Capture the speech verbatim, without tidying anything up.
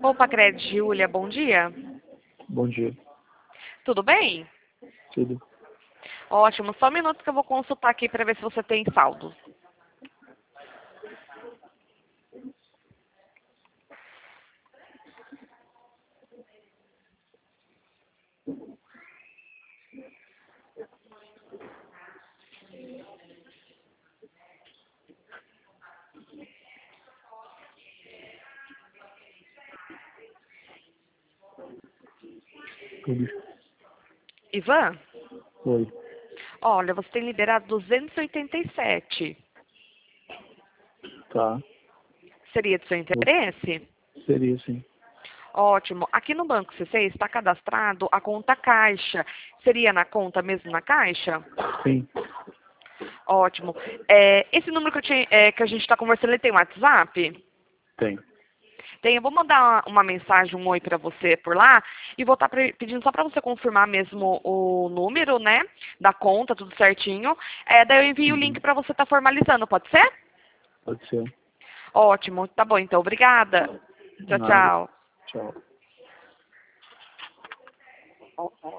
Opa, Cred, Júlia, bom dia. Bom dia. Tudo bem? Tudo. Ótimo, só um minuto que eu vou consultar aqui para ver se você tem saldo. Tudo. Ivan, Oi. olha, você tem liberado duzentos e oitenta e sete. Tá. Seria de seu interesse? Seria sim. Ótimo. Aqui no Banco C C está cadastrado a conta Caixa. Seria na conta mesmo na Caixa? Sim. Ótimo. É, esse número que, eu tinha, é, que a gente está conversando, ele tem WhatsApp? Tem. Tem, eu vou mandar uma, uma mensagem, um oi para você por lá e vou estar pedindo só para você confirmar mesmo o número, né, da conta, tudo certinho. É, daí eu envio o link Uhum. para você estar formalizando, pode ser? Pode ser. Ótimo, tá bom, então, obrigada. Tchau, Nada. tchau. Tchau.